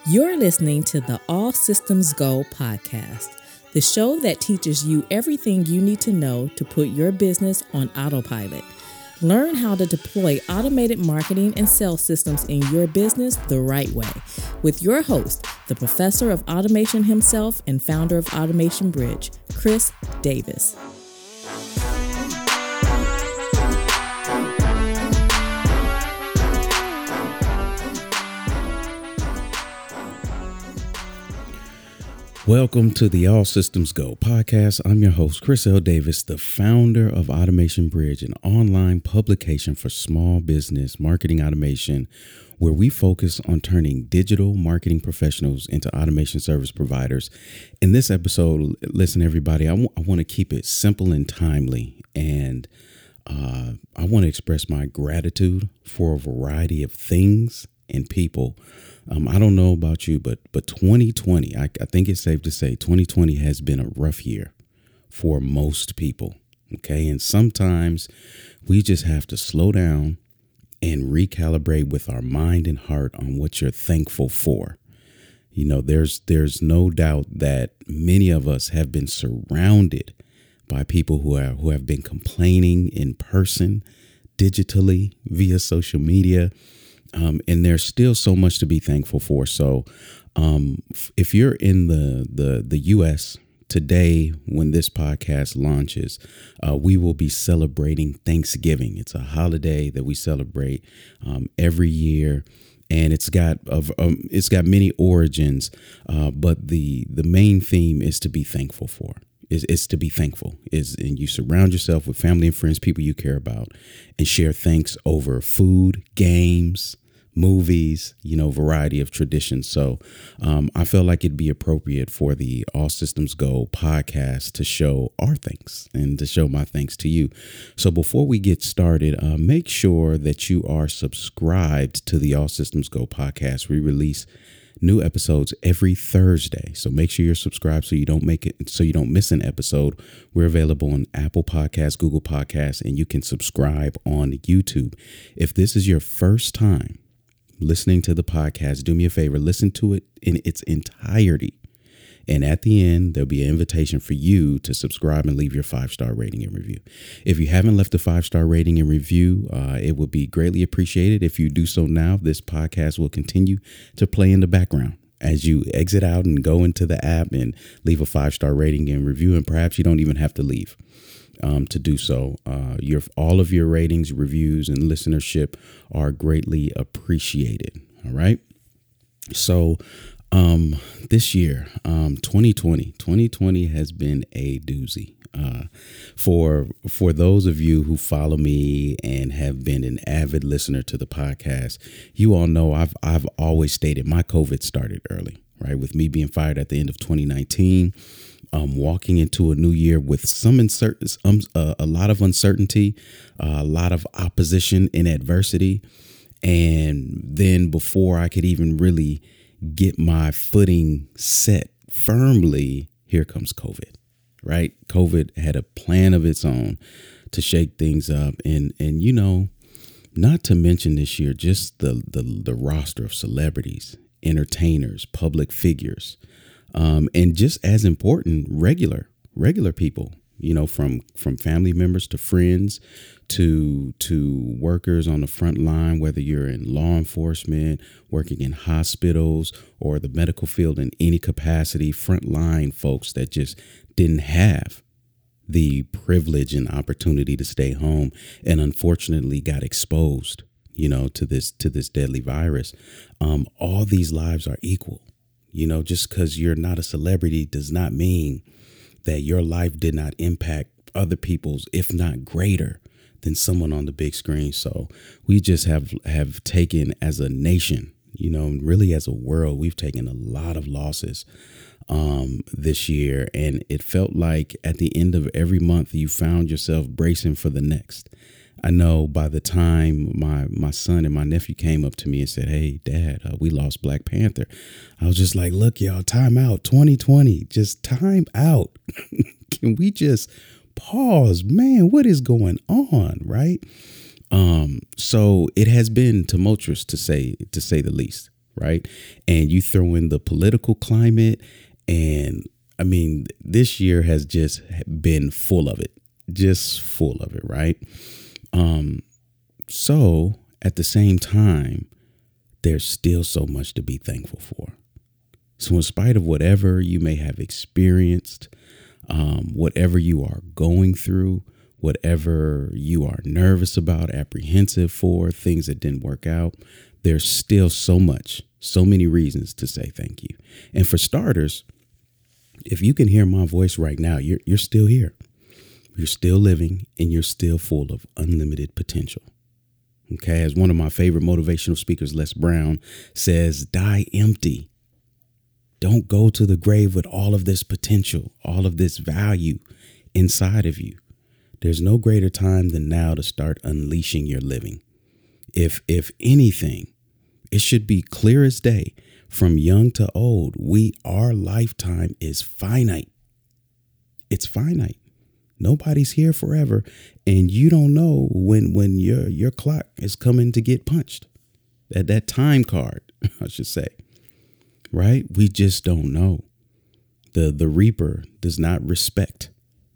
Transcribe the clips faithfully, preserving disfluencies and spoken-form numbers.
You're listening to the All Systems Go podcast, the show that teaches you everything you need to know to put your business on autopilot. Learn how to deploy automated marketing and sales systems in your business the right way with your host, the professor of automation himself and founder of Automation Bridge, Chris Davis. Welcome to the All Systems Go podcast. I'm your host, Chris L. Davis, the founder of Automation Bridge, an online publication for small business marketing automation, where we focus on turning digital marketing professionals into automation service providers. In this episode, listen, everybody, I, w- I want to keep it simple and timely, and uh, I want to express my gratitude for a variety of things and people. Um, I don't know about you, but but twenty twenty, I, I think it's safe to say twenty twenty has been a rough year for most people. Okay. And sometimes we just have to slow down and recalibrate with our mind and heart on what you're thankful for. You know, there's there's no doubt that many of us have been surrounded by people who are who have been complaining in person, digitally, via social media. Um, and there's still so much to be thankful for. So um, if you're in the, the, the U S today, when this podcast launches, uh, we will be celebrating Thanksgiving. It's a holiday that we celebrate um, every year. And it's got of um, it's got many origins, uh, but the the main theme is to be thankful for. Is is to be thankful is and you surround yourself with family and friends, people you care about, and share thanks over food, games, movies, you know, variety of traditions. So um, I felt like it'd be appropriate for the All Systems Go podcast to show our thanks and to show my thanks to you. So before we get started, uh, make sure that you are subscribed to the All Systems Go podcast. We release new episodes every Thursday. So make sure you're subscribed so you don't make it, so you don't miss an episode. We're available on Apple Podcasts, Google Podcasts, and you can subscribe on YouTube. If this is your first time listening to the podcast, do me a favor, listen to it in its entirety. And at the end, there'll be an invitation for you to subscribe and leave your five-star rating and review. If you haven't left a five-star rating and review, uh, it would be greatly appreciated. If you do so now, this podcast will continue to play in the background as you exit out and go into the app and leave a five-star rating and review. And perhaps you don't even have to leave um, to do so. Uh, your all of your ratings, reviews, and listenership are greatly appreciated. All right. So Um, this year, um, twenty twenty, twenty twenty has been a doozy. Uh, for, for those of you who follow me and have been an avid listener to the podcast, you all know I've, I've always stated my COVID started early, right? With me being fired at the end of twenty nineteen, um, walking into a new year with some uncertain, um, uh, a lot of uncertainty, uh, a lot of opposition and adversity. And then before I could even really get my footing set firmly, here comes COVID, right? COVID had a plan of its own to shake things up. And, and you know, not to mention this year, just the, the, the roster of celebrities, entertainers, public figures, um, and just as important, regular, regular people, you know, from from family members to friends to to workers on the front line, whether you're in law enforcement, working in hospitals or the medical field in any capacity, frontline folks that just didn't have the privilege and opportunity to stay home and unfortunately got exposed, you know, to this to this deadly virus. Um, all these lives are equal. You know, just because you're not a celebrity does not mean that your life did not impact other people's, if not greater than someone on the big screen. So we just have have taken as a nation, you know, and really as a world, we've taken a lot of losses um, this year. And it felt like at the end of every month, you found yourself bracing for the next. I know by the time my my son and my nephew came up to me and said, "Hey, Dad, uh, we lost Black Panther," I was just like, "Look, y'all, time out. twenty twenty, just time out. Can we just pause? Man, what is going on?" Right? Um, so it has been tumultuous to say to say the least. right? And you throw in the political climate, and I mean, this year has just been full of it, just full of it, right? Um, so at the same time, there's still so much to be thankful for. So in spite of whatever you may have experienced, um, whatever you are going through, whatever you are nervous about, apprehensive for, things that didn't work out, there's still so much, so many reasons to say thank you. And for starters, if you can hear my voice right now, you're you're still here. You're still living, and you're still full of unlimited potential. Okay, as one of my favorite motivational speakers, Les Brown, says, die empty. Don't go to the grave with all of this potential, all of this value inside of you. There's no greater time than now to start unleashing your living. If if anything, it should be clear as day, from young to old, we, our lifetime is finite. It's finite. Nobody's here forever, and you don't know when when your your clock is coming to get punched. That that time card, I should say. Right? We just don't know. The the reaper does not respect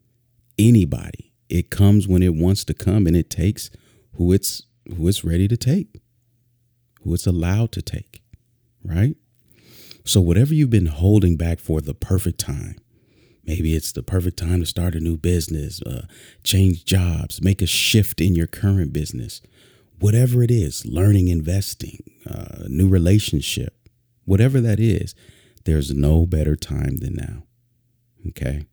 anybody. It comes when it wants to come, and it takes who it's who it's ready to take, who it's allowed to take. Right? So whatever you've been holding back for the perfect time, maybe it's the perfect time to start a new business, uh, change jobs, make a shift in your current business, whatever it is, learning, investing, uh, new relationship, whatever that is, there's no better time than now. Okay.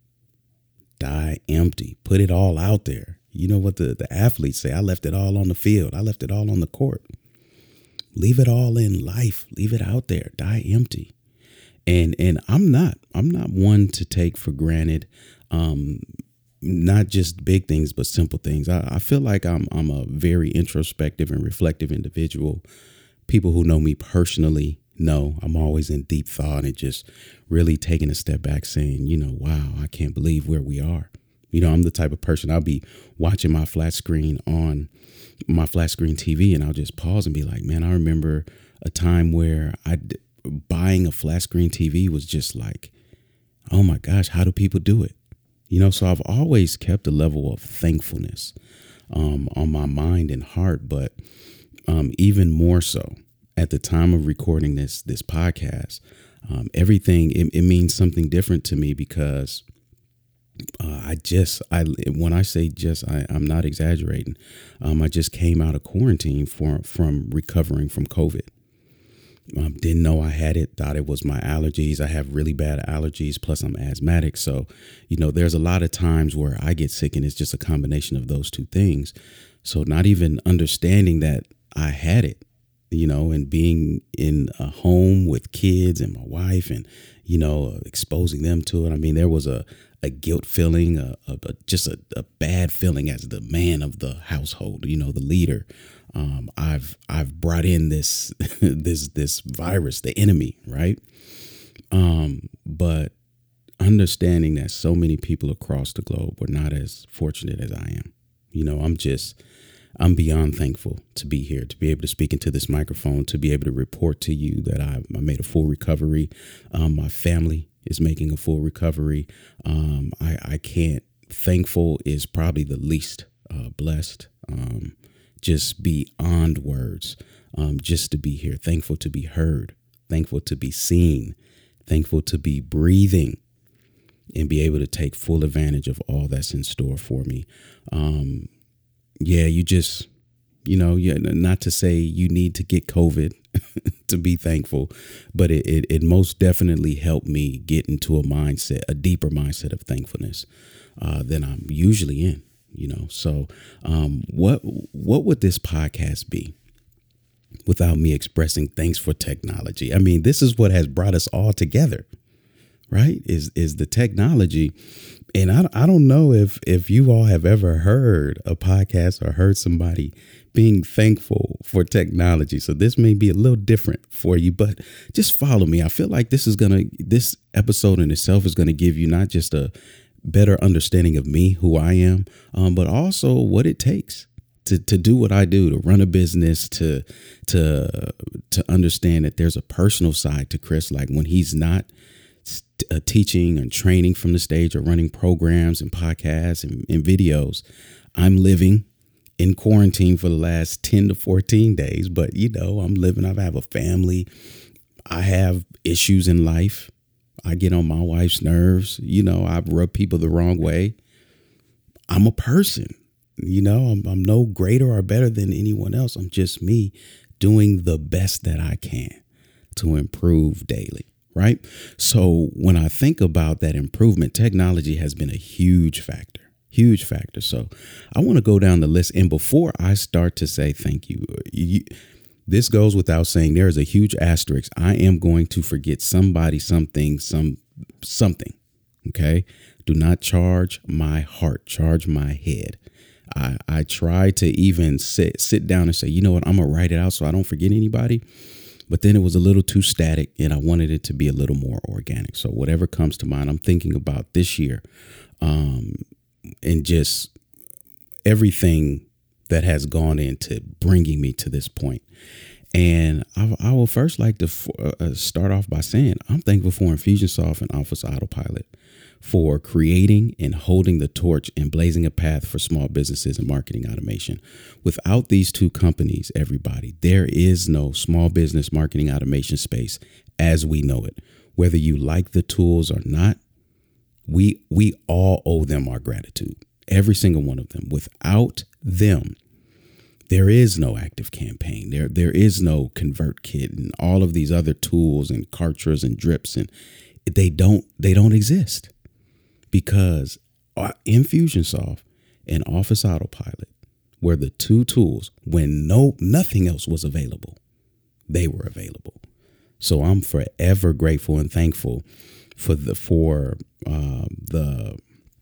Die empty. Put it all out there. You know what the, the athletes say? I left it all on the field. I left it all on the court. Leave it all in life. Leave it out there. Die empty. And and I'm not I'm not one to take for granted, um, not just big things, but simple things. I, I feel like I'm I'm a very introspective and reflective individual. People who know me personally know I'm always in deep thought and just really taking a step back saying, you know, wow, I can't believe where we are. You know, I'm the type of person, I'll be watching my flat screen on my flat screen T V, and I'll just pause and be like, man, I remember a time where I buying a flat screen T V was just like, oh my gosh, how do people do it? You know, so I've always kept a level of thankfulness um, on my mind and heart, but um, even more so at the time of recording this this podcast, um, everything, it, it means something different to me because uh, I just, I when I say just, I, I'm not exaggerating. Um, I just came out of quarantine for, from recovering from COVID. Um, didn't know I had it, thought it was my allergies. I have really bad allergies, plus I'm asthmatic. So, you know, there's a lot of times where I get sick and it's just a combination of those two things. So not even understanding that I had it, you know, and being in a home with kids and my wife and, you know, exposing them to it. I mean, there was a, a guilt feeling, a, a, a just a, a bad feeling as the man of the household, you know, the leader. Um, I've I've brought in this this this virus, the enemy, right? Um, but understanding that so many people across the globe were not as fortunate as I am. You know, I'm just I'm beyond thankful to be here, to be able to speak into this microphone, to be able to report to you that I, I made a full recovery. Um, my family is making a full recovery. Um, I, I can't. Thankful is probably the least uh, blessed. Um, just beyond words, um, just to be here, thankful to be heard, thankful to be seen, thankful to be breathing and be able to take full advantage of all that's in store for me. Um, yeah, you just, you know, yeah, not to say you need to get COVID to be thankful, but it, it, it most definitely helped me get into a mindset, a deeper mindset of thankfulness uh, than I'm usually in. You know, so um, what what would this podcast be without me expressing thanks for technology? I mean, this is what has brought us all together, right? Is is the technology. And I, I don't know if if you all have ever heard a podcast or heard somebody being thankful for technology. So this may be a little different for you, but just follow me. I feel like this is going to this episode in itself is going to give you not just a better understanding of me, who I am, um, but also what it takes to to do what I do, to run a business, to to to understand that there's a personal side to Chris. Like when he's not uh, teaching and training from the stage or running programs and podcasts and, and videos, I'm living in quarantine for the last ten to fourteen days. But, you know, I'm living. I have a family. I have issues in life. I get on my wife's nerves. You know, I rub people the wrong way. I'm a person. You know, I'm, I'm no greater or better than anyone else. I'm just me doing the best that I can to improve daily. Right. So when I think about that improvement, technology has been a huge factor, huge factor. So I want to go down the list. And before I start to say thank you, you this goes without saying, there is a huge asterisk. I am going to forget somebody, something, some something. OK, do not charge my heart, charge my head. I, I try to even sit sit down and say, you know what, I'm going to write it out so I don't forget anybody. But then it was a little too static and I wanted it to be a little more organic. So whatever comes to mind, I'm thinking about this year um, and just everything that has gone into bringing me to this point. And I, I will first like to uh, start off by saying I'm thankful for Infusionsoft and Office Autopilot for creating and holding the torch and blazing a path for small businesses and marketing automation. Without these two companies, everybody, there is no small business marketing automation space as we know it. Whether you like the tools or not, we we all owe them our gratitude, every single one of them. Without them, there is no ActiveCampaign. There there is no ConvertKit and all of these other tools and Kartras and Drips, and they don't they don't exist. Because Infusionsoft and Office Autopilot were the two tools when no nothing else was available. They were available. So I'm forever grateful and thankful for the for uh, the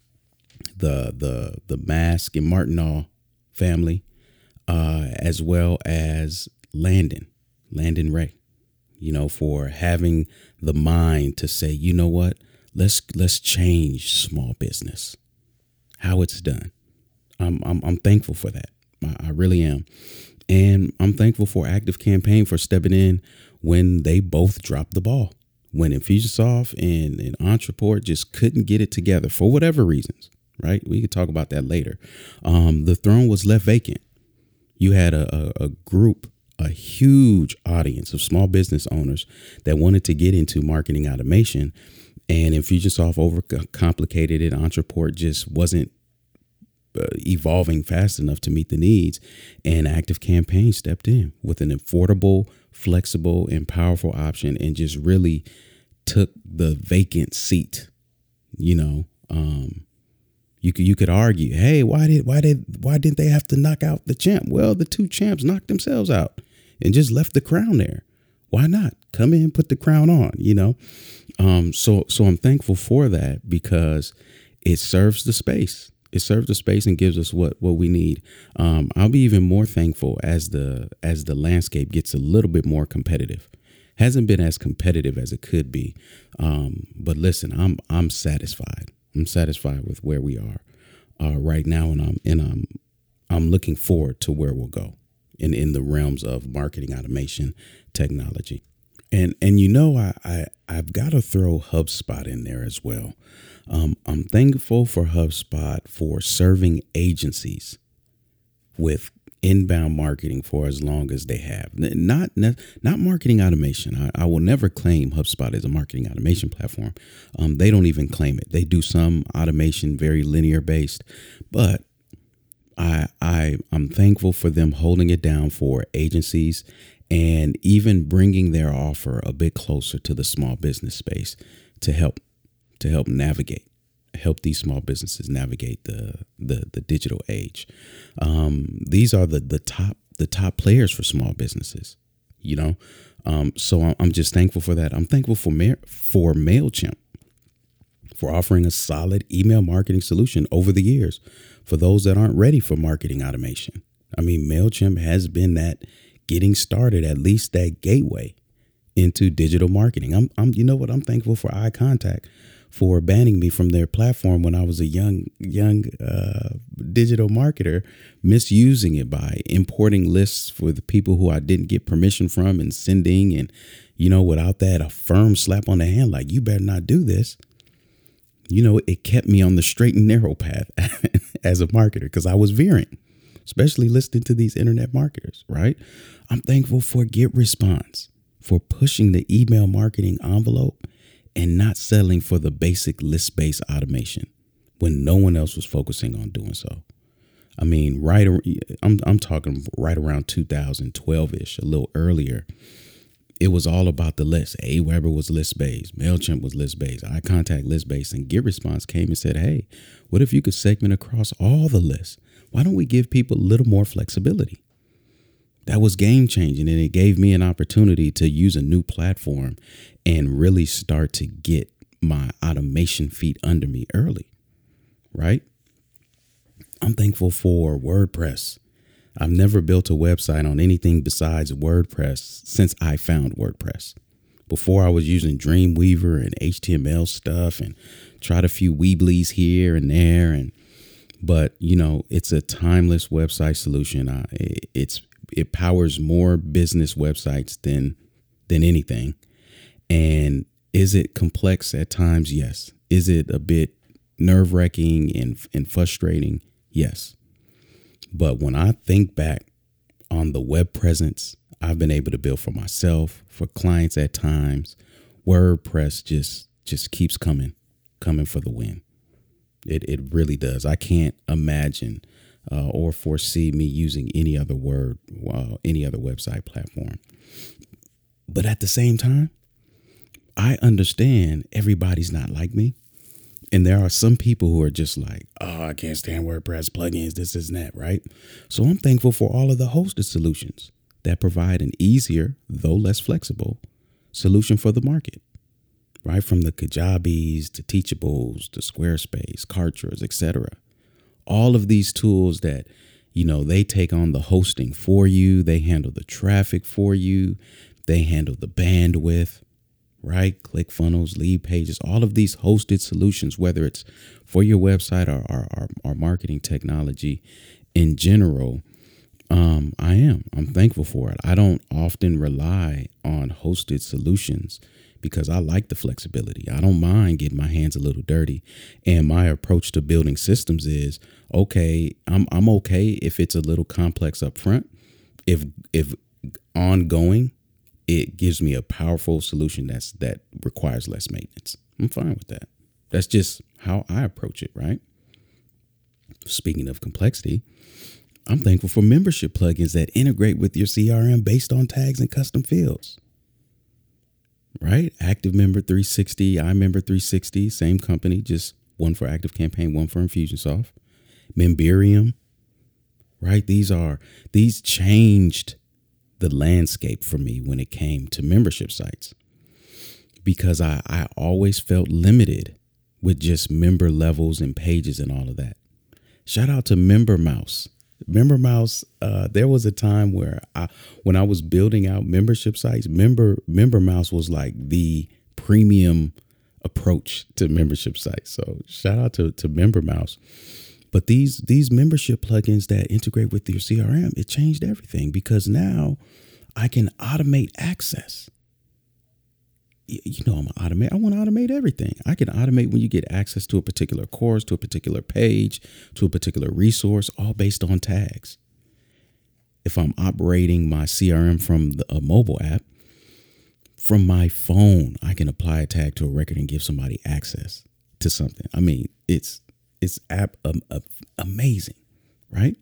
the the the Mask and Martinall family, uh, as well as Landon Landon Ray. You know, for having the mind to say, you know what. Let's let's change small business, how it's done. I'm I'm, I'm thankful for that. I, I really am. And I'm thankful for ActiveCampaign for stepping in when they both dropped the ball. When Infusionsoft and, and Ontraport just couldn't get it together for whatever reasons. Right. We could talk about that later. Um, the throne was left vacant. You had a, a, a group, a huge audience of small business owners that wanted to get into marketing automation. And Infusionsoft overcomplicated it. Ontraport just wasn't uh, evolving fast enough to meet the needs. And ActiveCampaign stepped in with an affordable, flexible, and powerful option and just really took the vacant seat. You know, um, you could you could argue, hey, why did why did why didn't they have to knock out the champ? Well, the two champs knocked themselves out and just left the crown there. Why not come in, put the crown on, you know? Um, so so I'm thankful for that because it serves the space. It serves the space and gives us what what we need. Um, I'll be even more thankful as the as the landscape gets a little bit more competitive. Hasn't been as competitive as it could be. Um, but listen, I'm I'm satisfied. I'm satisfied with where we are uh, right now, and I'm and I'm I'm looking forward to where we'll go in in the realms of marketing automation technology. And and you know, I, I, I've got to throw HubSpot in there as well. Um, I'm thankful for HubSpot for serving agencies with inbound marketing for as long as they have. Not not marketing automation. I, I will never claim HubSpot as a marketing automation platform. Um, they don't even claim it. They do some automation, very linear based, but I I I'm thankful for them holding it down for agencies and even bringing their offer a bit closer to the small business space to help to help navigate, help these small businesses navigate the the, the digital age. Um, these are the the top the top players for small businesses, you know. Um, so I'm just thankful for that. I'm thankful for Ma- for MailChimp for offering a solid email marketing solution over the years for those that aren't ready for marketing automation. I mean, MailChimp has been that getting started, at least that gateway into digital marketing. I'm, I'm, you know what? I'm thankful for Eye Contact for banning me from their platform when I was a young, young uh, digital marketer, misusing it by importing lists for the people who I didn't get permission from and sending. And, you know, without that, a firm slap on the hand, like, you better not do this. You know, it kept me on the straight and narrow path as a marketer because I was veering, especially listening to these internet marketers, right? I'm thankful for GetResponse, for pushing the email marketing envelope and not settling for the basic list-based automation when no one else was focusing on doing so. I mean, right, I'm I'm talking right around two thousand twelve-ish, a little earlier. It was all about the list. Aweber was list-based, MailChimp was list-based, Eye Contact list-based, and GetResponse came and said, hey, what if you could segment across all the lists? Why don't we give people a little more flexibility? That was game changing, and it gave me an opportunity to use a new platform and really start to get my automation feet under me early, right? I'm thankful for WordPress. I've never built a website on anything besides WordPress since I found WordPress. Before, I was using Dreamweaver and H T M L stuff and tried a few Weebly's here and there. And but, you know, it's a timeless website solution. I, it's It powers more business websites than than anything. And is it complex at times? Yes. Is it a bit nerve-wracking and, and frustrating? Yes. But when I think back on the web presence I've been able to build for myself, for clients at times, WordPress just just keeps coming, coming for the win. It it really does. I can't imagine Uh, or foresee me using any other word, uh, any other website platform. But at the same time, I understand everybody's not like me. And there are some people who are just like, oh, I can't stand WordPress plugins, this, this, and that, right? So I'm thankful for all of the hosted solutions that provide an easier, though less flexible, solution for the market, right? From the Kajabis to Teachables to Squarespace, Kartras, et cetera. All of these tools that, you know, they take on the hosting for you. They handle the traffic for you. They handle the bandwidth, right? ClickFunnels, lead pages, all of these hosted solutions, whether it's for your website or, or, or, or marketing technology in general. Um, I am. I'm thankful for it. I don't often rely on hosted solutions because I like the flexibility. I don't mind getting my hands a little dirty. And my approach to building systems is, okay, I'm I'm okay if it's a little complex up front. If if ongoing, it gives me a powerful solution that's that requires less maintenance. I'm fine with that. That's just how I approach it, right? Speaking of complexity, I'm thankful for membership plugins that integrate with your C R M based on tags and custom fields. Right? ActiveMember three sixty, iMember three sixty, same company, just one for ActiveCampaign, one for Infusionsoft. Memberium, right? These are, these changed the landscape for me when it came to membership sites because I, I always felt limited with just member levels and pages and all of that. Shout out to MemberMouse. MemberMouse, uh, there was a time where I, when I was building out membership sites, Member MemberMouse was like the premium approach to membership sites. So shout out to, to MemberMouse. But these these membership plugins that integrate with your C R M, it changed everything because now I can automate access. You know, I'm gonna automate. I want to automate everything. I can automate when you get access to a particular course, to a particular page, to a particular resource, all based on tags. If I'm operating my C R M from the, a mobile app, from my phone, I can apply a tag to a record and give somebody access to something. I mean, it's it's app um, uh, amazing, right?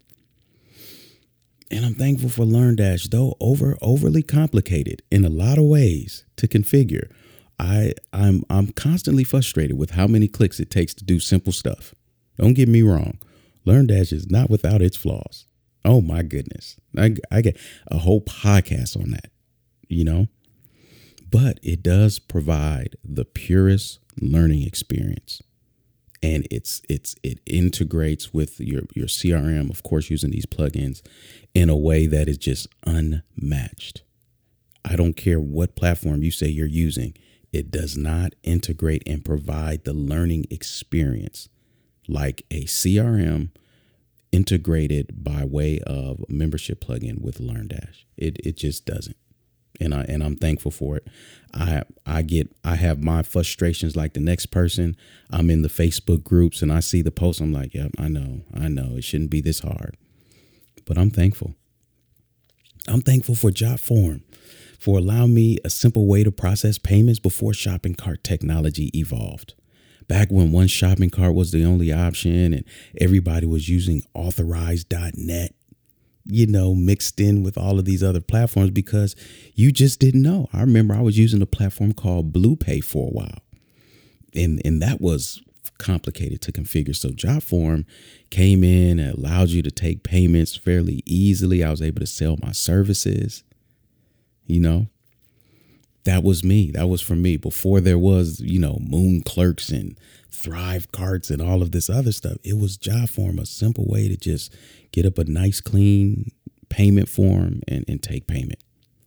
And I'm thankful for LearnDash, though over overly complicated in a lot of ways to configure. I I'm I'm constantly frustrated with how many clicks it takes to do simple stuff. Don't get me wrong, LearnDash is not without its flaws. Oh my goodness, I I get a whole podcast on that, you know. But it does provide the purest learning experience. And it's it's it integrates with your, your C R M, of course, using these plugins in a way that is just unmatched. I don't care what platform you say you're using. It does not integrate and provide the learning experience like a C R M integrated by way of a membership plugin with LearnDash. It it just doesn't. And I and I'm thankful for it. I I get I have my frustrations like the next person. I'm in the Facebook groups and I see the post. I'm like, yep, I know, I know. It shouldn't be this hard. But I'm thankful. I'm thankful for JotForm for allowing me a simple way to process payments before shopping cart technology evolved. Back when one shopping cart was the only option and everybody was using authorize dot net, you know, mixed in with all of these other platforms because you just didn't know. I remember I was using a platform called BluePay for a while, and, and that was complicated to configure. So JotForm came in and allowed you to take payments fairly easily. I was able to sell my services. You know, that was me. That was for me before there was, you know, Moon Clerks and Thrive Carts and all of this other stuff. It was JotForm, a simple way to just get up a nice, clean payment form and, and take payment.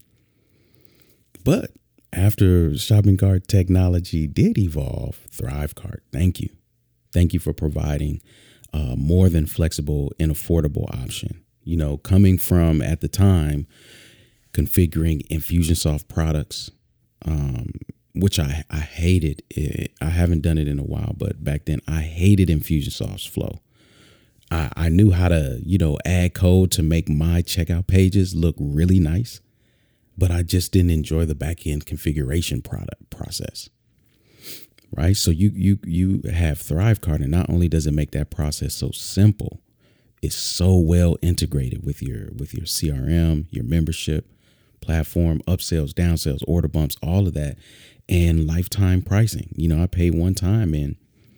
But after shopping cart technology did evolve, Thrive Cart, thank you. Thank you for providing a more than flexible and affordable option. You know, coming from at the time, configuring Infusionsoft products, um, which I, I hated. It. I haven't done it in a while, but back then I hated Infusionsoft's flow. I, I knew how to, you know, add code to make my checkout pages look really nice, but I just didn't enjoy the back-end configuration product process. Right. So you you you have ThriveCart, and not only does it make that process so simple, it's so well integrated with your with your C R M, your membership platform, upsells, downsells, order bumps, all of that, and lifetime pricing. You know, I pay one time and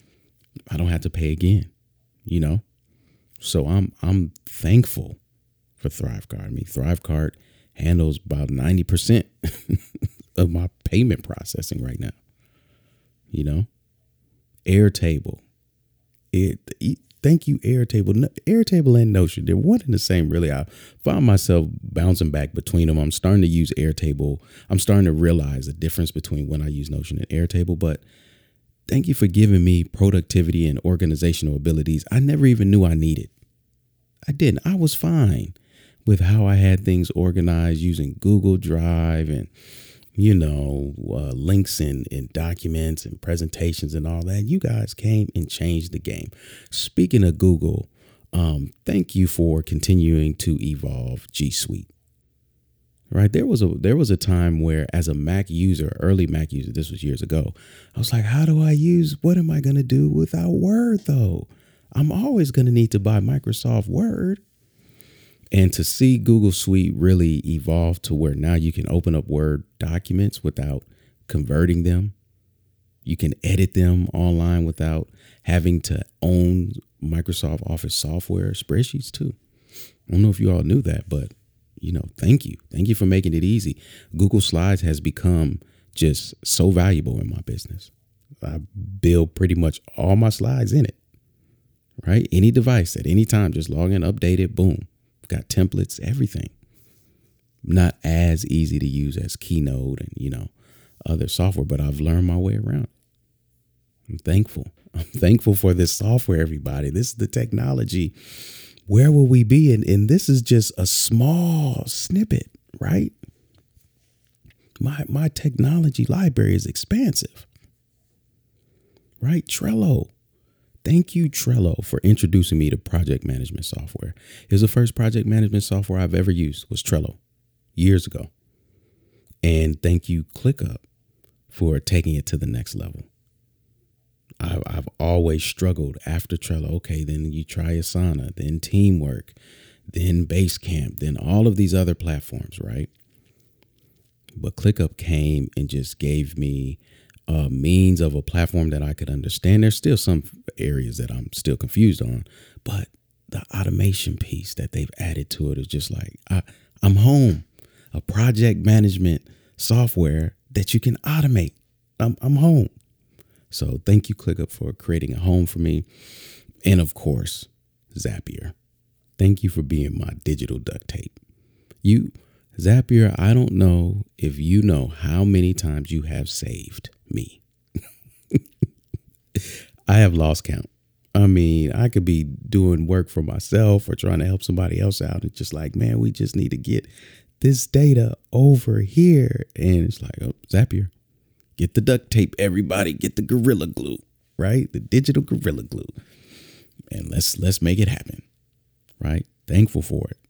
I don't have to pay again, you know? So I'm I'm thankful for ThriveCart. I mean, ThriveCart handles about ninety percent of my payment processing right now. You know, Airtable. It, it Thank you, Airtable. No, Airtable and Notion, they're one and the same, really. I found myself bouncing back between them. I'm starting to use Airtable. I'm starting to realize the difference between when I use Notion and Airtable. But thank you for giving me productivity and organizational abilities I never even knew I needed. I didn't. I was fine with how I had things organized using Google Drive and, you know, uh, links and, and documents and presentations and all that. You guys came and changed the game. Speaking of Google, um, thank you for continuing to evolve G Suite. Right. There was a there was a time where, as a Mac user, early Mac user, this was years ago, I was like, how do I use what am I going to do without Word, though? I'm always going to need to buy Microsoft Word. And to see Google Suite really evolve to where now you can open up Word documents without converting them. You can edit them online without having to own Microsoft Office software, spreadsheets too. I don't know if you all knew that, but, you know, thank you. Thank you for making it easy. Google Slides has become just so valuable in my business. I build pretty much all my slides in it, right? Any device at any time, just log in, update it, boom. Got templates, everything. Not as easy to use as Keynote and, you know, other software, but I've learned my way around. I'm thankful. I'm thankful for this software, everybody. This is the technology. Where will we be? And, and this is just a small snippet, right? My, my technology library is expansive, right? Trello. Thank you, Trello, for introducing me to project management software. It was the first project management software I've ever used was Trello years ago. And thank you, ClickUp, for taking it to the next level. I've, I've always struggled after Trello. Okay, then you try Asana, then Teamwork, then Basecamp, then all of these other platforms, right? But ClickUp came and just gave me a means of a platform that I could understand. There's still some areas that I'm still confused on, but the automation piece that they've added to it is just like, I, I'm home. A project management software that you can automate. I'm, I'm home. So thank you, ClickUp, for creating a home for me. And of course, Zapier. Thank you for being my digital duct tape. You Zapier, I don't know if you know how many times you have saved me. I have lost count. I mean, I could be doing work for myself or trying to help somebody else out. It's just like, man, we just need to get this data over here. And it's like, oh, Zapier, get the duct tape, everybody, get the Gorilla Glue, right? The digital Gorilla Glue. And let's let's make it happen, right? Thankful for it.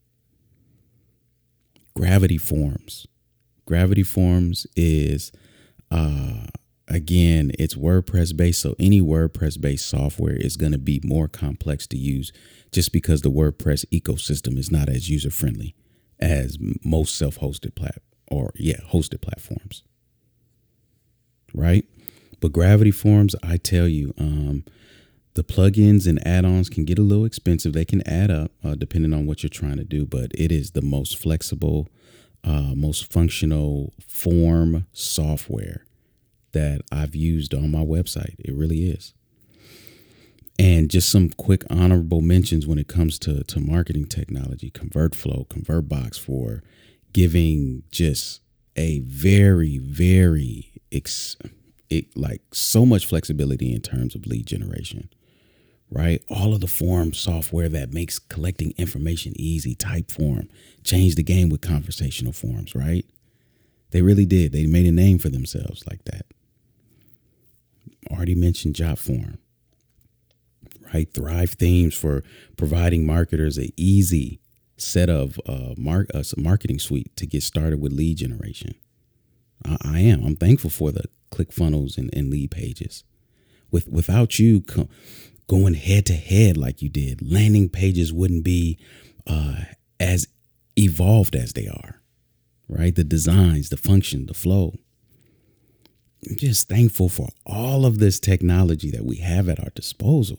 Gravity Forms. Gravity Forms is, uh, again, it's WordPress based. So any WordPress based software is going to be more complex to use just because the WordPress ecosystem is not as user friendly as most self-hosted plat or yeah, hosted platforms. Right. But Gravity Forms, I tell you, um, the plugins and add-ons can get a little expensive. They can add up uh, depending on what you're trying to do, but it is the most flexible, uh, most functional form software that I've used on my website. It really is. And just some quick honorable mentions when it comes to, to marketing technology: ConvertFlow, ConvertBox for giving just a very, very, ex- it, like so much flexibility in terms of lead generation. Right? All of the form software that makes collecting information easy, Typeform, changed the game with conversational forms, right? They really did. They made a name for themselves like that. Already mentioned JotForm, right? Thrive Themes for providing marketers an easy set of uh, mark, uh, marketing suite to get started with lead generation. I, I am. I'm thankful for the ClickFunnels and, and lead pages. With without you co- going head to head like you did, landing pages wouldn't be uh, as evolved as they are, right? The designs, the function, the flow. I'm just thankful for all of this technology that we have at our disposal.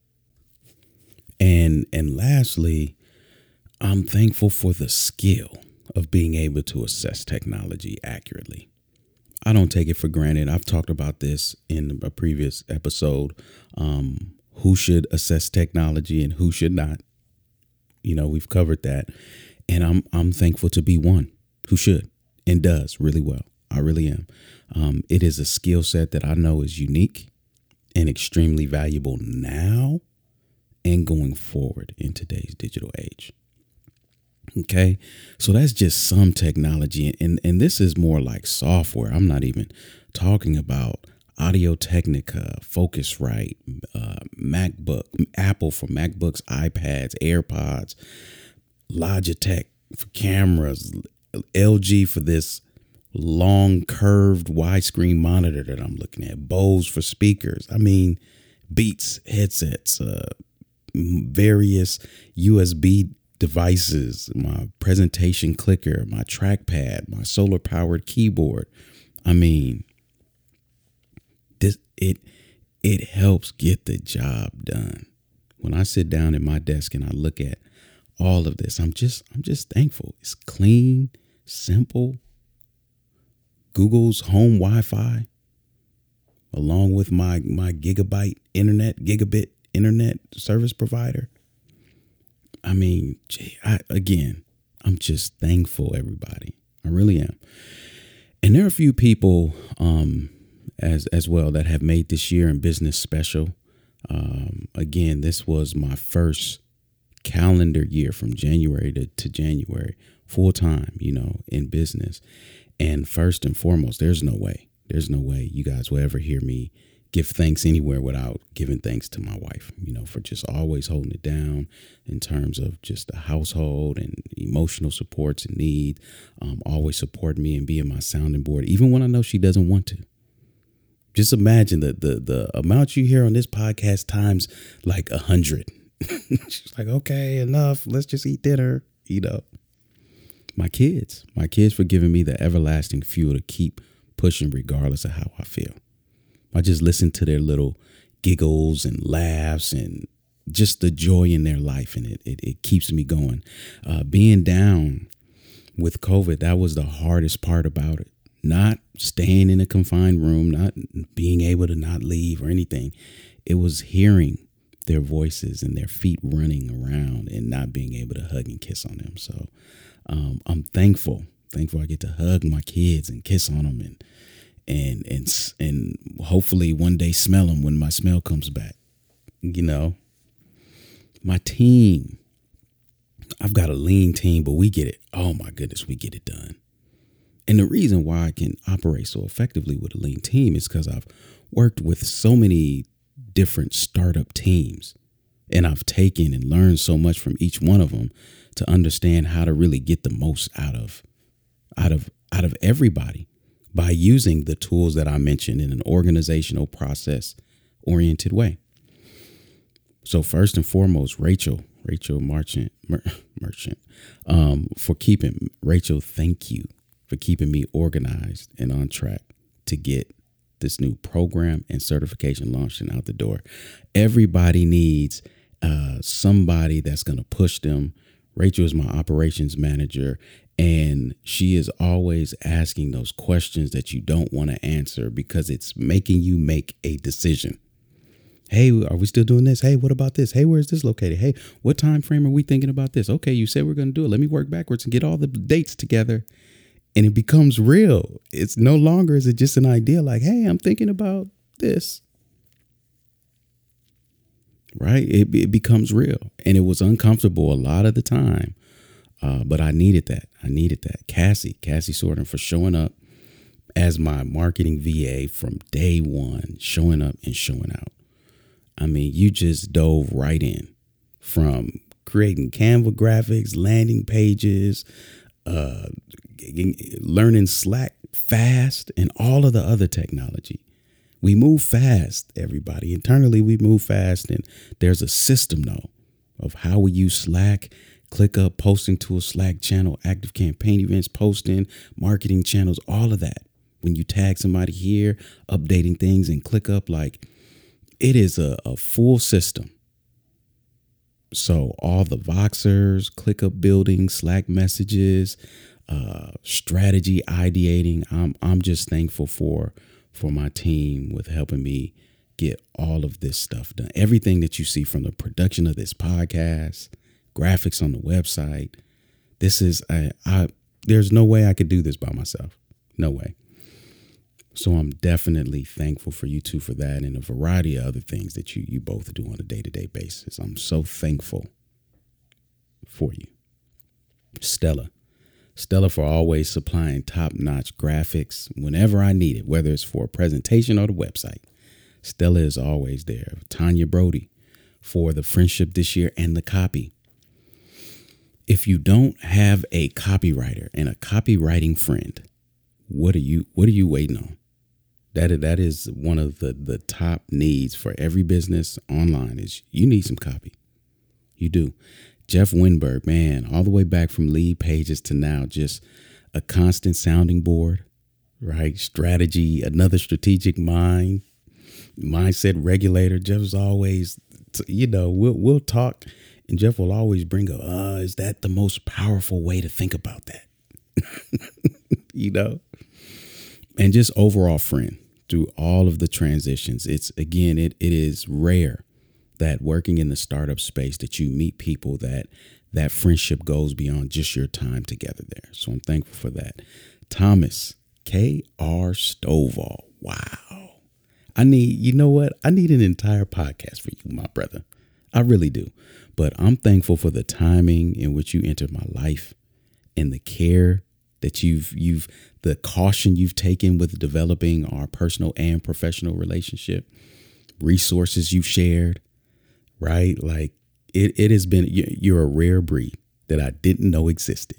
And and lastly, I'm thankful for the skill of being able to assess technology accurately. I don't take it for granted. I've talked about this in a previous episode. Um, who should assess technology and who should not? You know, we've covered that. And I'm I'm thankful to be one who should and does really well. I really am. Um, it is a skill set that I know is unique and extremely valuable now and going forward in today's digital age. Okay, so that's just some technology. And, and this is more like software. I'm not even talking about Audio-Technica, Focusrite, uh, MacBook, Apple for MacBooks, iPads, AirPods, Logitech for cameras, L G for this long curved widescreen monitor that I'm looking at, Bose for speakers. I mean, Beats headsets, uh, various U S B devices, my presentation clicker, my trackpad, my solar powered keyboard. I mean, this it it helps get the job done. When I sit down at my desk and I look at all of this, I'm just I'm just thankful. It's clean, simple. Google's home Wi-Fi, along with my my gigabyte internet, gigabit internet service provider. I mean, gee, I, again, I'm just thankful, everybody. I really am. And there are a few people um, as as well that have made this year in business special. Um, again, this was my first calendar year from January to, to January, full time, you know, in business. And first and foremost, there's no way, there's no way you guys will ever hear me give thanks anywhere without giving thanks to my wife, you know, for just always holding it down in terms of just the household and emotional supports and need, um, always supporting me and being my sounding board, even when I know she doesn't want to. Just imagine the the the amount you hear on this podcast times like a hundred. She's like, okay, enough. Let's just eat dinner, you know. My kids, my kids for giving me the everlasting fuel to keep pushing regardless of how I feel. I just listen to their little giggles and laughs and just the joy in their life. And it it, it keeps me going. Uh, being down with COVID, that was the hardest part about it. Not staying in a confined room, not being able to not leave or anything. It was hearing their voices and their feet running around and not being able to hug and kiss on them. So um, I'm thankful thankful I get to hug my kids and kiss on them and and and and hopefully one day smell them when my smell comes back. You know, my team, I've got a lean team, but we get it. Oh my goodness, we get it done. And the reason why I can operate so effectively with a lean team is because I've worked with so many different startup teams, and I've taken and learned so much from each one of them to understand how to really get the most out of out of out of everybody by using the tools that I mentioned in an organizational process oriented way. So first and foremost, Rachel, Rachel Marchant, Mer, Merchant, um, for keeping Rachel, thank you for keeping me organized and on track to get this new program and certification launched and out the door. Everybody needs uh, somebody that's going to push them. Rachel is my operations manager, and she is always asking those questions that you don't want to answer because it's making you make a decision. Hey, are we still doing this? Hey, what about this? Hey, where is this located? Hey, what time frame are we thinking about this? Okay, you said we're going to do it. Let me work backwards and get all the dates together. And it becomes real. It's no longer is it just an idea like, hey, I'm thinking about this. Right? It, it becomes real. And it was uncomfortable a lot of the time. Uh, but I needed that. I needed that. Cassie, Cassie Sorten for showing up as my marketing V A from day one, showing up and showing out. I mean, you just dove right in from creating Canva graphics, landing pages, uh, learning Slack fast, and all of the other technology. We move fast, everybody. Internally, we move fast, and there's a system, though, of how we use Slack, ClickUp, posting to a Slack channel, active campaign events, posting, marketing channels, all of that. When you tag somebody here, updating things in ClickUp, like it is a, a full system. So all the Voxers, ClickUp building, Slack messages, uh, strategy ideating. I'm I'm just thankful for for my team with helping me get all of this stuff done. Everything that you see from the production of this podcast, graphics on the website. This is I, I there's no way I could do this by myself. No way. So I'm definitely thankful for you two for that and a variety of other things that you you both do on a day-to-day basis. I'm so thankful for you. Stella. Stella for always supplying top-notch graphics whenever I need it, whether it's for a presentation or the website. Stella is always there. Tanya Brody for the friendship this year and the copy. If you don't have a copywriter and a copywriting friend, what are you what are you waiting on? That that is one of the, the top needs for every business online is you need some copy. You do. Jeff Winberg, man, all the way back from lead pages to now, just a constant sounding board, right? Strategy, another strategic mind, mindset regulator. Jeff's always, you know, we'll we'll talk, and Jeff will always bring up, uh, is that the most powerful way to think about that? You know, and just overall friend through all of the transitions. It's again, it it is rare that working in the startup space that you meet people that that friendship goes beyond just your time together there. So I'm thankful for that. Thomas K R Stovall. Wow. I need, you know what? I need an entire podcast for you, my brother. I really do. But I'm thankful for the timing in which you entered my life and the care that you've, you've, the caution you've taken with developing our personal and professional relationship, resources you've shared, right? Like it, it has been, you're a rare breed that I didn't know existed.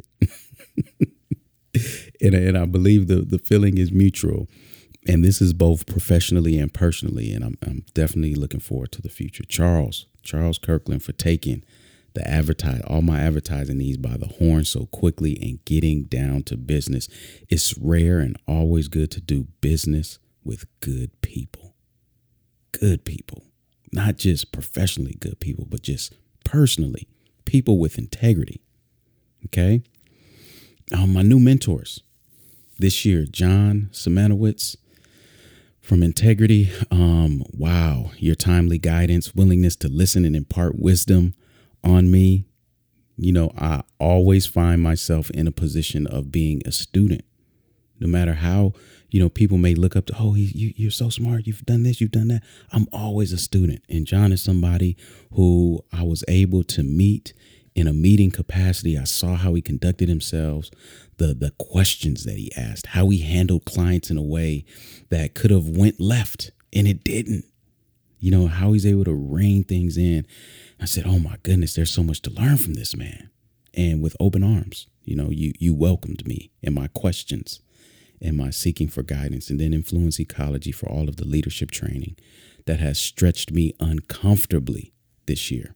and, and I believe the, the feeling is mutual. And this is both professionally and personally. And I'm, I'm definitely looking forward to the future. Charles, Charles Kirkland for taking the advertise, all my advertising needs by the horn so quickly and getting down to business. It's rare and always good to do business with good people. Good people, not just professionally good people, but just personally, people with integrity. Okay. Um, my new mentors this year, John Semanowitz from Integrity. Um, wow. Your timely guidance, willingness to listen and impart wisdom on me. You know, I always find myself in a position of being a student, no matter how, you know, people may look up to, oh, he, you, you're so smart. You've done this, you've done that. I'm always a student. And John is somebody who I was able to meet in a meeting capacity. I saw how he conducted himself, the the questions that he asked, how he handled clients in a way that could have went left and it didn't. You know, how he's able to rein things in. I said, oh, my goodness, there's so much to learn from this man. And with open arms, you know, you you welcomed me and my questions and my seeking for guidance, and then Influence Ecology for all of the leadership training that has stretched me uncomfortably this year.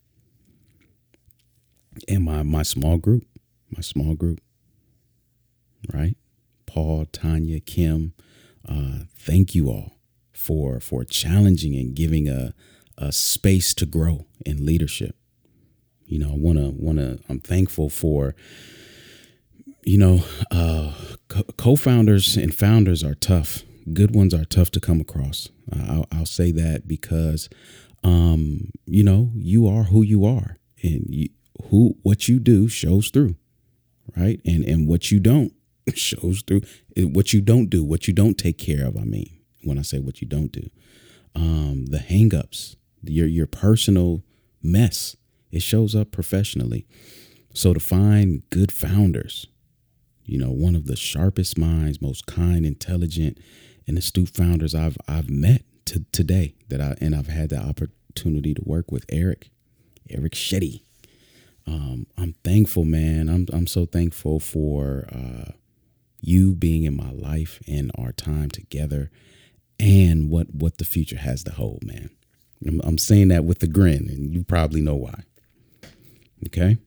And my my small group, my small group, right? Paul, Tanya, Kim, uh, thank you all for for challenging and giving a a space to grow in leadership. You know, I wanna wanna. I'm thankful for, you know, uh, co- co-founders and founders are tough. Good ones are tough to come across. Uh, I'll, I'll say that because, um, you know, you are who you are, and you, who what you do shows through, right? And and what you don't shows through. What you don't do, what you don't take care of. I mean, when I say what you don't do, um, the hangups, your your personal mess, it shows up professionally. So to find good founders, you know, one of the sharpest minds, most kind, intelligent, and astute founders I've I've met to today that I and I've had the opportunity to work with, Eric, Eric Shetty. Um, I'm thankful, man. I'm I'm so thankful for uh, you being in my life and our time together, and what what the future has to hold, man. I'm, I'm saying that with a grin, and you probably know why. Okay,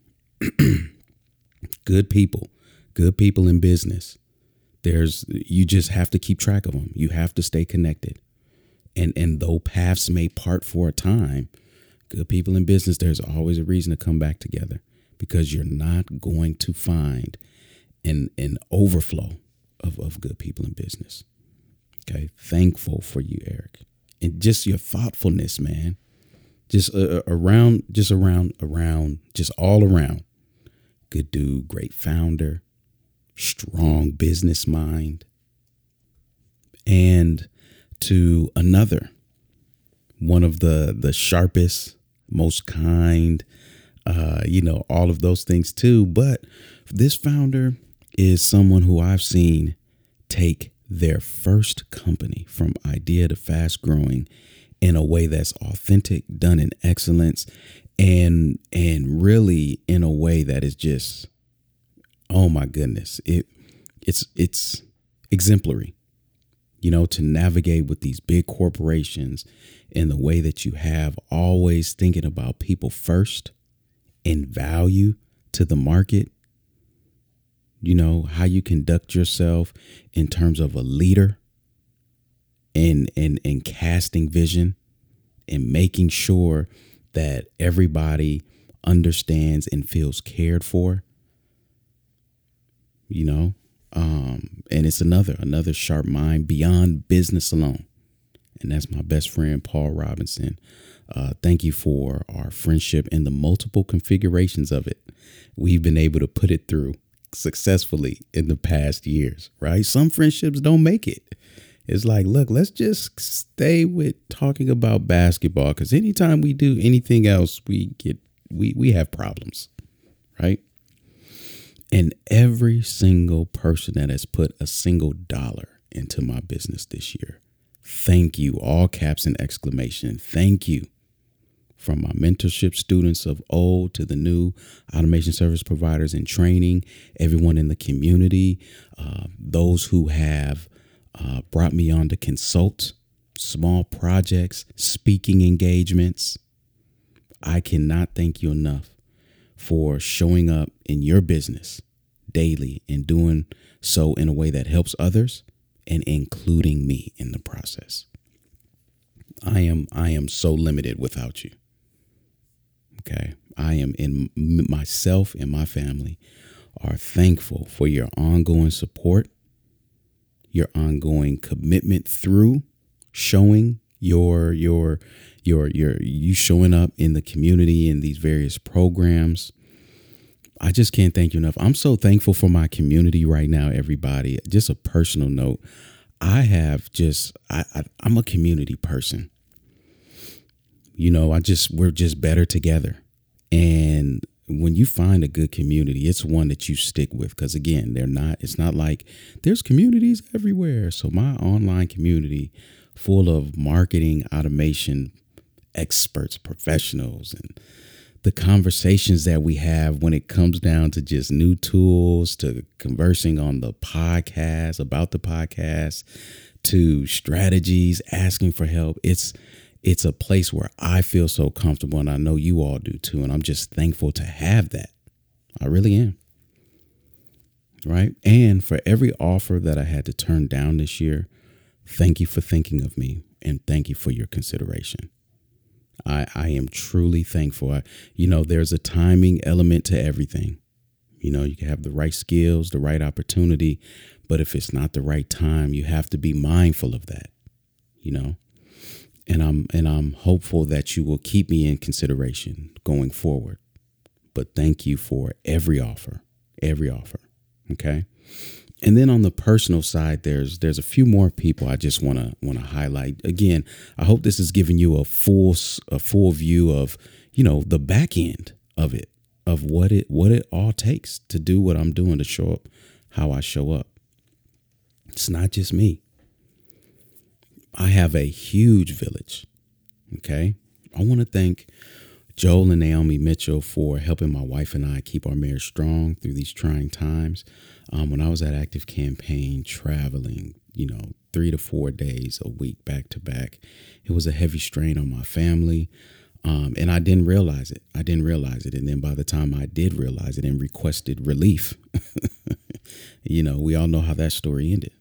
good people, good people in business. There's you just have to keep track of them. You have to stay connected, and and though paths may part for a time, good people in business, there's always a reason to come back together, because you're not going to find an an overflow of, of good people in business. Okay. Thankful for you, Eric, and just your thoughtfulness, man, just uh, around, just around, around, just all around. Good dude, great founder, strong business mind. And to another, one of the, the sharpest, most kind, uh, you know, all of those things too. But this founder is someone who I've seen take their first company from idea to fast growing in a way that's authentic, done in excellence, and and really in a way that is just, oh my goodness, it it's it's exemplary. You know, to navigate with these big corporations in the way that you have, always thinking about people first and value to the market. You know, how you conduct yourself in terms of a leader and, and, and casting vision and making sure that everybody understands and feels cared for, you know, um, and it's another, another sharp mind beyond business alone. And that's my best friend, Paul Robinson. Uh, thank you for our friendship and the multiple configurations of it. We've been able to put it through successfully in the past years, right? Some friendships don't make it. It's like, look, let's just stay with talking about basketball, because anytime we do anything else, we get we we have problems, right? And every single person that has put a single dollar into my business this year, thank you, all caps and exclamation, thank you. From my mentorship students of old to the new automation service providers in training, everyone in the community, uh, those who have uh, brought me on to consult, small projects, speaking engagements. I cannot thank you enough for showing up in your business daily and doing so in a way that helps others and including me in the process. I am I am so limited without you. Okay, I am in myself and my family are thankful for your ongoing support, your ongoing commitment through showing your your your your you showing up in the community in these various programs, I just can't thank you enough. I'm so thankful for my community right now, everybody. Just a personal note. I have just, I, I I'm a community person. You know, I just, we're just better together. And when you find a good community, it's one that you stick with. Because again, they're not, it's not like there's communities everywhere. So my online community full of marketing, automation experts, professionals, and the conversations that we have when it comes down to just new tools, to conversing on the podcast, about the podcast, to strategies, asking for help. It's it's a place where I feel so comfortable, and I know you all do too. And I'm just thankful to have that. I really am. Right. And for every offer that I had to turn down this year, thank you for thinking of me, and thank you for your consideration. I, I am truly thankful. I, you know, there's a timing element to everything. You know, you can have the right skills, the right opportunity, but if it's not the right time, you have to be mindful of that, you know, and I'm and I'm hopeful that you will keep me in consideration going forward. But thank you for every offer, every offer. OK. And then on the personal side, there's there's a few more people I just want to want to highlight. Again, I hope this is giving you a full a full view of, you know, the back end of it, of what it what it all takes to do what I'm doing, to show up how I show up. It's not just me. I have a huge village. OK, I want to thank Joel and Naomi Mitchell for helping my wife and I keep our marriage strong through these trying times. Um, when I was at Active Campaign traveling, you know, three to four days a week back to back, it was a heavy strain on my family. Um, and I didn't realize it. I didn't realize it. And then by the time I did realize it and requested relief, you know, we all know how that story ended.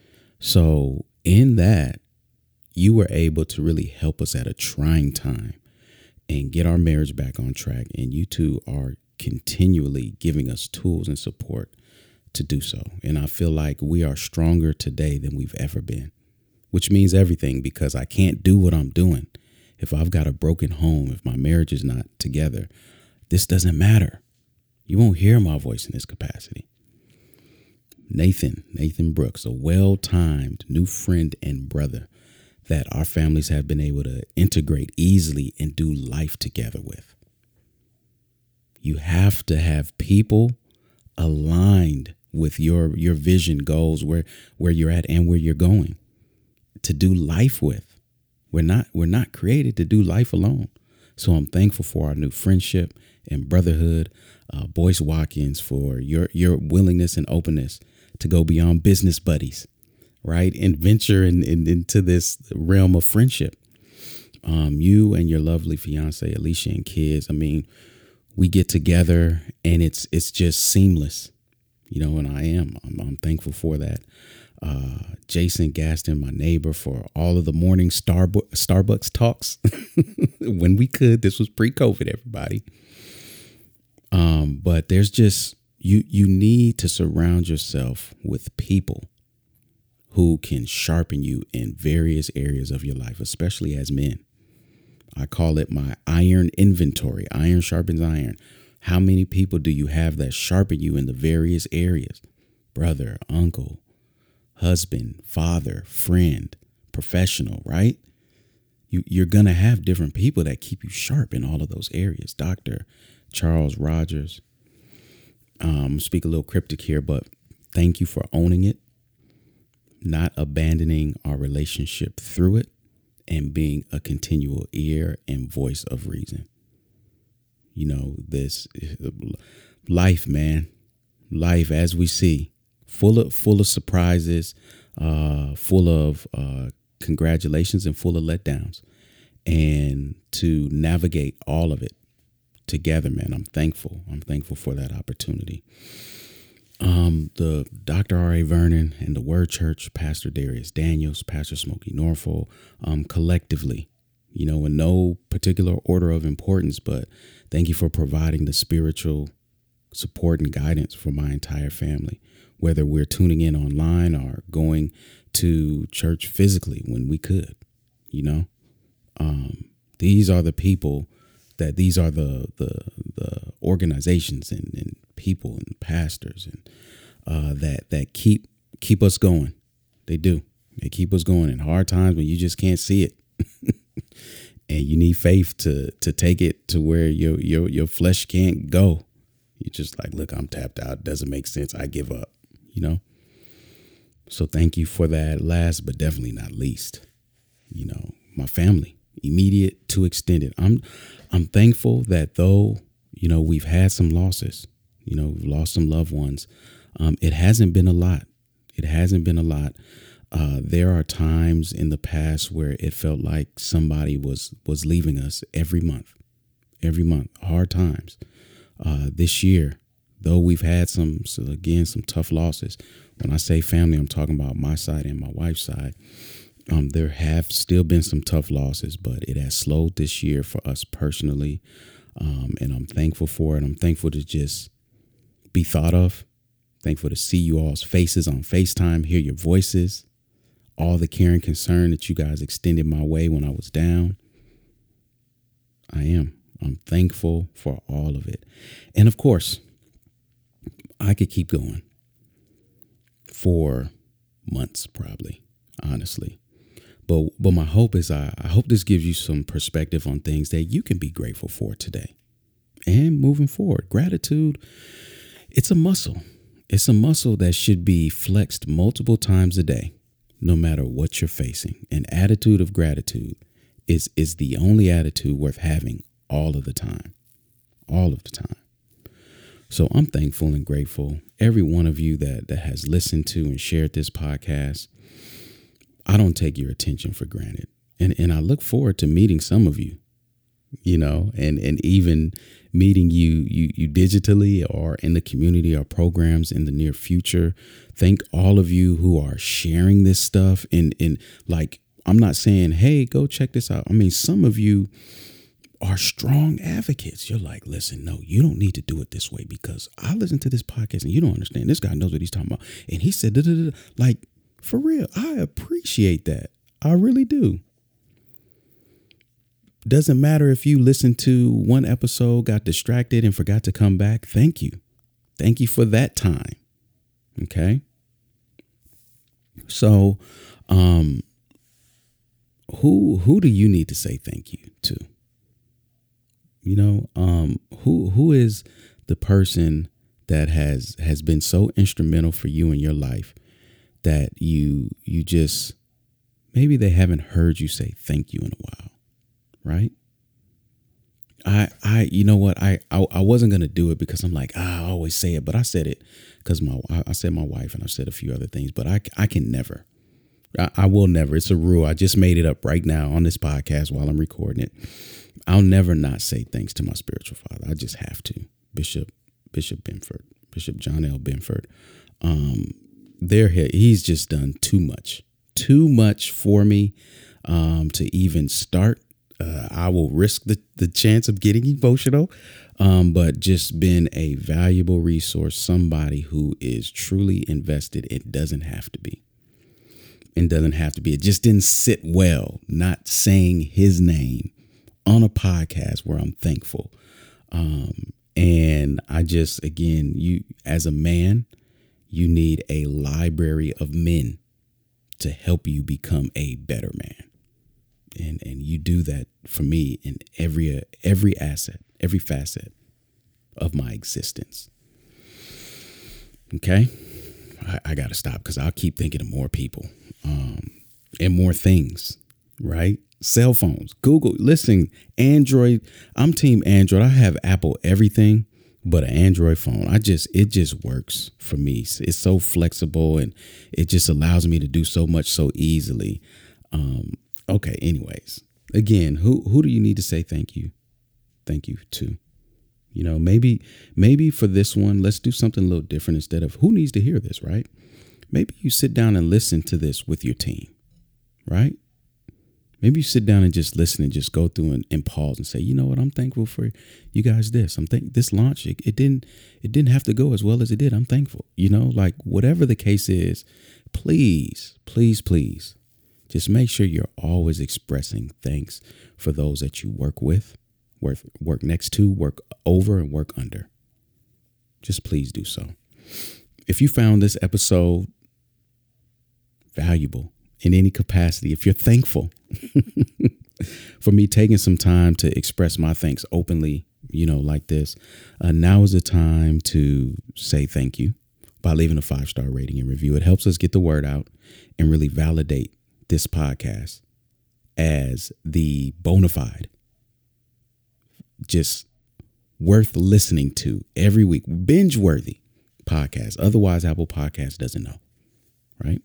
So in that, you were able to really help us at a trying time and get our marriage back on track. And you two are continually giving us tools and support to do so. And I feel like we are stronger today than we've ever been, which means everything, because I can't do what I'm doing if I've got a broken home, if my marriage is not together. This doesn't matter. You won't hear my voice in this capacity. Nathan, Nathan Brooks, a well-timed new friend and brother that our families have been able to integrate easily and do life together with. You have to have people aligned with your your vision, goals, where where you're at and where you're going, to do life with. We're not we're not created to do life alone. So I'm thankful for our new friendship and brotherhood. Uh, Boyce Watkins, for your your willingness and openness to go beyond business buddies, right, and venture in, in, into this realm of friendship. Um, you and your lovely fiance, Alicia, and kids. I mean, we get together and it's it's just seamless. You know, and I am. I'm, I'm thankful for that. Uh, Jason Gaston, my neighbor, for all of the morning Starbu- Starbucks talks when we could. This was pre-COVID, everybody. Um, but there's just, you you need to surround yourself with people who can sharpen you in various areas of your life, especially as men. I call it my iron inventory. Iron sharpens iron. How many people do you have that sharpen you in the various areas? Brother, uncle, husband, father, friend, professional, right? You, you're going to have different people that keep you sharp in all of those areas. Doctor Charles Rogers. Um, speak a little cryptic here, but thank you for owning it, not abandoning our relationship through it, and being a continual ear and voice of reason. You know, this life, man, life as we see, full of full of surprises, uh, full of uh, congratulations and full of letdowns. And to navigate all of it together, man, I'm thankful. I'm thankful for that opportunity. Um, the Doctor R A Vernon and the Word Church, Pastor Darius Daniels, Pastor Smokey Norfolk, um, collectively, you know, in no particular order of importance, but thank you for providing the spiritual support and guidance for my entire family, whether we're tuning in online or going to church physically when we could, you know. Um, these are the people that these are the the the organizations and, and people and pastors and uh, that that keep keep us going. They do. They keep us going in hard times when you just can't see it, and you need faith to to take it to where your your your flesh can't go. You're just like, look, I'm tapped out. Doesn't make sense. I give up. You know. So thank you for that. Last but definitely not least, you know, my family, immediate to extended. I'm I'm thankful that though, you know, we've had some losses, you know, we've lost some loved ones. Um, it hasn't been a lot. It hasn't been a lot. Uh, there are times in the past where it felt like somebody was was leaving us every month, every month. Hard times. Uh, this year, though we've had some, so again, some tough losses. When I say family, I'm talking about my side and my wife's side. Um, there have still been some tough losses, but it has slowed this year for us personally. Um, and I'm thankful for it. I'm thankful to just be thought of. Thankful to see you all's faces on FaceTime, hear your voices, all the care and concern that you guys extended my way when I was down. I am. I'm thankful for all of it. And of course, I could keep going for months, probably, honestly. But but my hope is I, I hope this gives you some perspective on things that you can be grateful for today and moving forward. Gratitude, it's a muscle. It's a muscle that should be flexed multiple times a day, no matter what you're facing. An attitude of gratitude is, is the only attitude worth having all of the time, all of the time. So I'm thankful and grateful. Every one of you that, that has listened to and shared this podcast, I don't take your attention for granted. And and I look forward to meeting some of you, you know, and, and even meeting you, you, you digitally or in the community or programs in the near future. Thank all of you who are sharing this stuff. And, and like, I'm not saying, hey, go check this out. I mean, some of you are strong advocates. You're like, listen, no, you don't need to do it this way because I listen to this podcast and you don't understand. This guy knows what he's talking about. And he said, da, da, da. Like, for real, I appreciate that. I really do. Doesn't matter if you listened to one episode, got distracted and forgot to come back. Thank you. Thank you for that time. Okay. So, um, who, who do you need to say thank you to? You know, um, who who is the person that has has been so instrumental for you in your life that you you just maybe they haven't heard you say thank you in a while, right? I I you know what I I, I wasn't gonna do it because I'm like ah, I always say it, but I said it because my I, I said my wife and I've said a few other things, but I I can never. I, I will never. It's a rule. I just made it up right now on this podcast while I'm recording it. I'll never not say thanks to my spiritual father. I just have to. Bishop, Bishop Benford, Bishop John L. Benford. Um, there, he's just done too much, too much for me um, to even start. Uh, I will risk the, the chance of getting emotional, um, but just been a valuable resource, somebody who is truly invested. It doesn't have to be. It doesn't have to be. It just didn't sit well, not saying his name on a podcast where I'm thankful. Um, and I just, again, you as a man, you need a library of men to help you become a better man. And and you do that for me in every every asset, every facet of my existence. Okay, I, I got to stop because I'll keep thinking of more people um, and more things, right? Cell phones, Google, listen, Android. I'm team Android. I have Apple everything, but an Android phone. I just, it just works for me. It's so flexible and it just allows me to do so much so easily. Um, okay. Anyways, again, who, who do you need to say thank you? Thank you to, you know, maybe, maybe for this one, let's do something a little different instead of who needs to hear this, right? Maybe you sit down and listen to this with your team, right? Maybe you sit down and just listen and just go through and, and pause and say, you know what, I'm thankful for you guys. This, I'm think this launch, it, it didn't, it didn't have to go as well as it did. I'm thankful, you know, like whatever the case is, please, please, please just make sure you're always expressing thanks for those that you work with, work, work next to, work over, and work under. Just please do so. If you found this episode valuable in any capacity, if you're thankful for me taking some time to express my thanks openly, you know, like this, uh, now is the time to say thank you by leaving a five-star rating and review. It helps us get the word out and really validate this podcast as the bona fide, just worth listening to every week, binge-worthy podcast. Otherwise, Apple Podcasts doesn't know, right?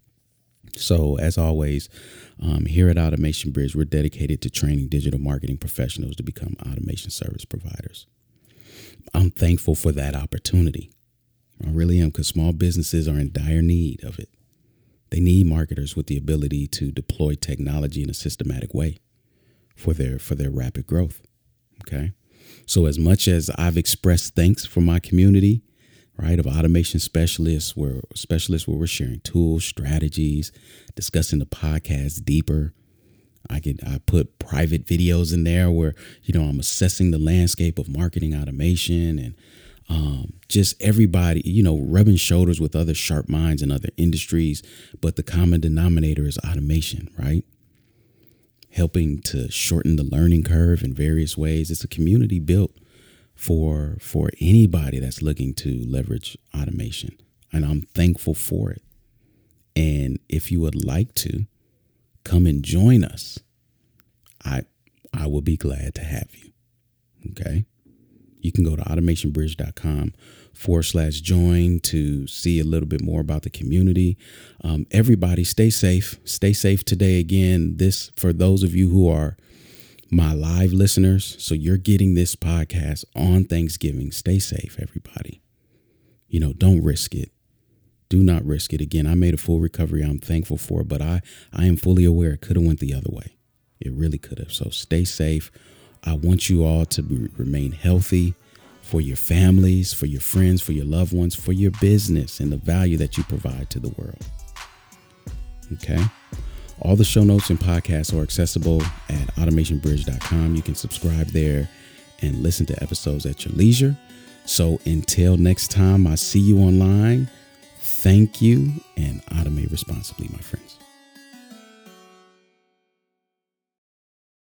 So as always, um, here at Automation Bridge, we're dedicated to training digital marketing professionals to become automation service providers. I'm thankful for that opportunity. I really am, because small businesses are in dire need of it. They need marketers with the ability to deploy technology in a systematic way for their for their rapid growth. Okay. So as much as I've expressed thanks for my community, right, of automation specialists, where specialists where we're sharing tools, strategies, discussing the podcast deeper. I can I put private videos in there where, you know, I'm assessing the landscape of marketing automation and um, just everybody, you know, rubbing shoulders with other sharp minds in other industries. But the common denominator is automation, right? Helping to shorten the learning curve in various ways. It's a community built for for anybody that's looking to leverage automation. And I'm thankful for it. And if you would like to come and join us, I I will be glad to have you. Okay. You can go to automationbridge.com forward slash join to see a little bit more about the community. Um, everybody stay safe. Stay safe today. Again, this for those of you who are my live listeners. So you're getting this podcast on Thanksgiving. Stay safe, everybody. You know, don't risk it. Do not risk it. Again, I made a full recovery. I'm thankful for it, but I, I am fully aware it could have went the other way. It really could have. So stay safe. I want you all to be, remain healthy for your families, for your friends, for your loved ones, for your business, and the value that you provide to the world. Okay. All the show notes and podcasts are accessible at automation bridge dot com. You can subscribe there and listen to episodes at your leisure. So until next time, I see you online. Thank you, and automate responsibly, my friends.